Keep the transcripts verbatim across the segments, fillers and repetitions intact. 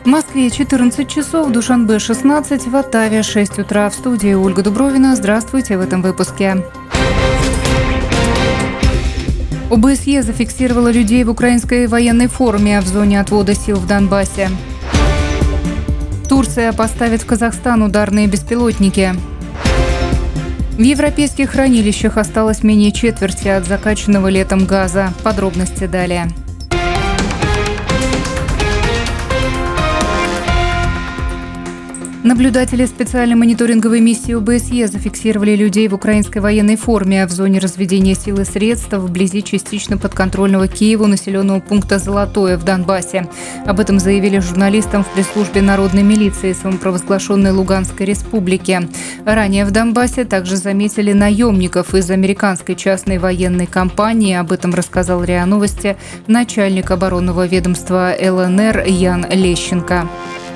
В Москве четырнадцать часов, в Душанбе шестнадцать, в Оттаве шесть утра. В студии Ольга Дубровина. Здравствуйте в этом выпуске. ОБСЕ зафиксировала людей в украинской военной форме в зоне отвода сил в Донбассе. Турция поставит в Казахстан ударные беспилотники. В европейских хранилищах осталось менее четверти от закачанного летом газа. Подробности далее. Наблюдатели специальной мониторинговой миссии ОБСЕ зафиксировали людей в украинской военной форме в зоне разведения сил и средств вблизи частично подконтрольного Киеву населенного пункта Золотое в Донбассе. Об этом заявили журналистам в пресс-службе народной милиции самопровозглашенной Луганской республики. Ранее в Донбассе также заметили наемников из американской частной военной компании. Об этом рассказал РИА Новости начальник оборонного ведомства ЛНР Ян Лещенко.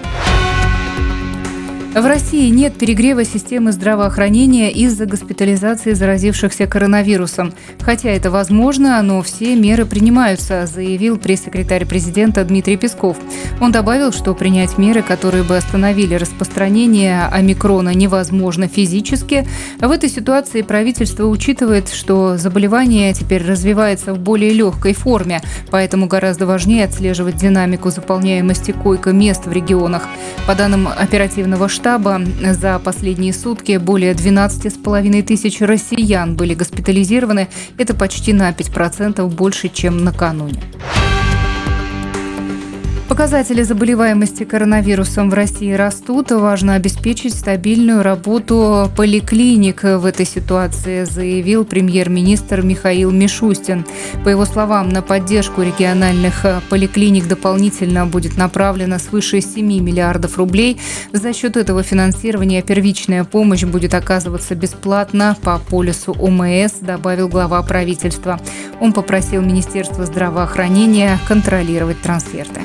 В России нет перегрева системы здравоохранения из-за госпитализации заразившихся коронавирусом. Хотя это возможно, но все меры принимаются, заявил пресс-секретарь президента Дмитрий Песков. Он добавил, что принять меры, которые бы остановили распространение омикрона, невозможно физически. В этой ситуации правительство учитывает, что заболевание теперь развивается в более легкой форме, поэтому гораздо важнее отслеживать динамику заполняемости койко-мест в регионах. По данным оперативного штаба, штаба за последние сутки более двенадцать с половиной тысяч россиян были госпитализированы. Это почти на пять процентов больше, чем накануне. Показатели заболеваемости коронавирусом в России растут. Важно обеспечить стабильную работу поликлиник в этой ситуации, заявил премьер-министр Михаил Мишустин. По его словам, на поддержку региональных поликлиник дополнительно будет направлено свыше семи миллиардов рублей. За счет этого финансирования первичная помощь будет оказываться бесплатно по полису ОМС, добавил глава правительства. Он попросил Министерство здравоохранения контролировать трансферты.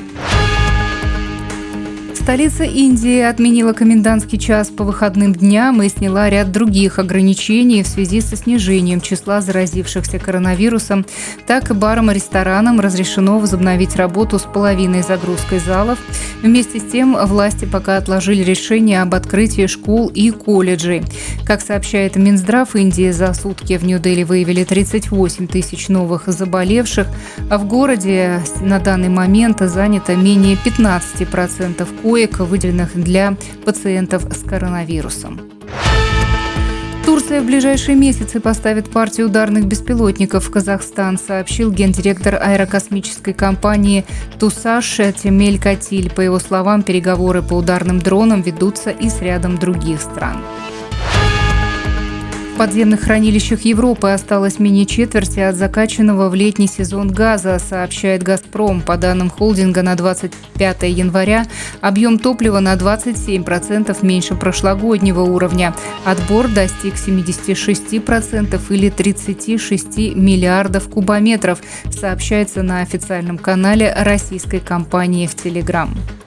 Столица Индии отменила комендантский час по выходным дням и сняла ряд других ограничений в связи со снижением числа заразившихся коронавирусом. Так, барам и ресторанам разрешено возобновить работу с половиной загрузкой залов. Вместе с тем, власти пока отложили решение об открытии школ и колледжей. Как сообщает Минздрав Индии, за сутки в Нью-Дели выявили тридцать восемь тысяч новых заболевших, а в городе на данный момент занято менее пятнадцать процентов коек, выделенных для пациентов с коронавирусом. Турция в ближайшие месяцы поставит партию ударных беспилотников в Казахстан, сообщил гендиректор аэрокосмической компании «Тусаш» Темель Катиль. По его словам, переговоры по ударным дронам ведутся и с рядом других стран. В подземных хранилищах Европы осталось менее четверти от закачанного в летний сезон газа, сообщает «Газпром». По данным холдинга, на двадцать пятое января объем топлива на двадцать семь процентов меньше прошлогоднего уровня. Отбор достиг семьдесят шесть процентов или тридцать шесть миллиардов кубометров, сообщается на официальном канале российской компании в Телеграм.